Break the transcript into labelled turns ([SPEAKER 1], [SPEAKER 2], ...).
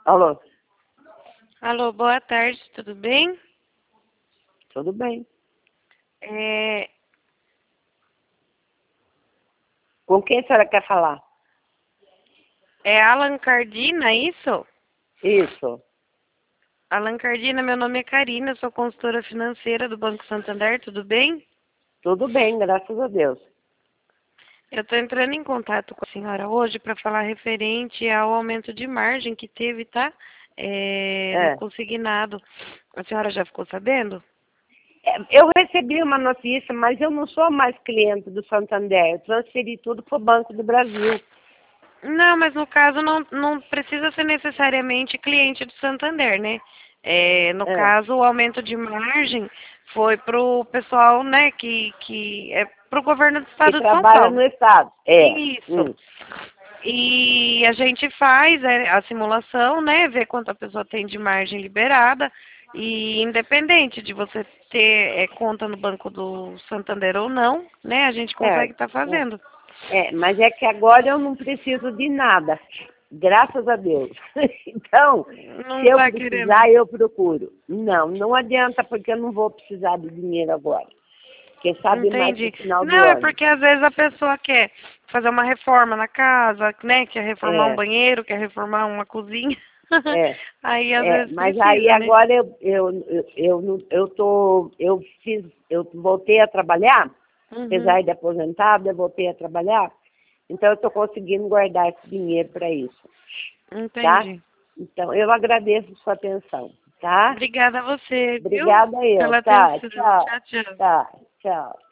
[SPEAKER 1] Alô?
[SPEAKER 2] Alô, boa tarde, tudo bem?
[SPEAKER 1] Tudo bem.
[SPEAKER 2] É,
[SPEAKER 1] Com quem a senhora quer falar?
[SPEAKER 2] é Alan Cardina, isso?
[SPEAKER 1] Isso.
[SPEAKER 2] Alan Cardina, meu nome é Karina, eu sou consultora financeira do Banco Santander, tudo bem?
[SPEAKER 1] Tudo bem, graças a Deus.
[SPEAKER 2] Eu estou entrando em contato com a senhora hoje para falar referente ao aumento de margem que teve, tá? No
[SPEAKER 1] É.
[SPEAKER 2] consignado. A senhora já ficou sabendo?
[SPEAKER 1] Eu recebi uma notícia, mas eu não sou mais cliente do Santander. Eu transferi tudo para o Banco do Brasil.
[SPEAKER 2] Não, mas no caso não precisa ser necessariamente cliente do Santander, né? No
[SPEAKER 1] É.
[SPEAKER 2] caso, o aumento de margem foi para o pessoal, né, que é para o governo do
[SPEAKER 1] Que
[SPEAKER 2] estado de São
[SPEAKER 1] trabalha no
[SPEAKER 2] Paulo.
[SPEAKER 1] Estado. É.
[SPEAKER 2] Isso. E a gente faz a simulação, né, ver quanto a pessoa tem de margem liberada e independente de você ter conta no Banco do Santander ou não, né, a gente consegue
[SPEAKER 1] Certo.
[SPEAKER 2] estar fazendo.
[SPEAKER 1] Mas é que agora eu não preciso de nada. Graças a Deus. Então,
[SPEAKER 2] Não
[SPEAKER 1] se eu
[SPEAKER 2] está querendo.
[SPEAKER 1] precisar, eu procuro. Não adianta, porque eu não vou precisar de dinheiro agora. Quem sabe mais pro
[SPEAKER 2] Entendi.
[SPEAKER 1] final do
[SPEAKER 2] Não, é
[SPEAKER 1] ano.
[SPEAKER 2] porque às vezes a pessoa quer fazer uma reforma na casa, né? Quer reformar um
[SPEAKER 1] É,
[SPEAKER 2] banheiro, quer reformar uma cozinha.
[SPEAKER 1] é,
[SPEAKER 2] Aí às vezes
[SPEAKER 1] mas aí
[SPEAKER 2] precisa, né?
[SPEAKER 1] agora eu voltei a trabalhar,
[SPEAKER 2] Uhum.
[SPEAKER 1] apesar de aposentada, eu voltei a trabalhar, então eu estou conseguindo guardar esse dinheiro para isso, tá?
[SPEAKER 2] Entendi.
[SPEAKER 1] Então, eu agradeço a sua atenção, tá?
[SPEAKER 2] Obrigada a você, viu?
[SPEAKER 1] Obrigada eu,
[SPEAKER 2] Pela
[SPEAKER 1] tá?
[SPEAKER 2] atenção.
[SPEAKER 1] Tchau,
[SPEAKER 2] Tchau, tchau.
[SPEAKER 1] tá, tchau.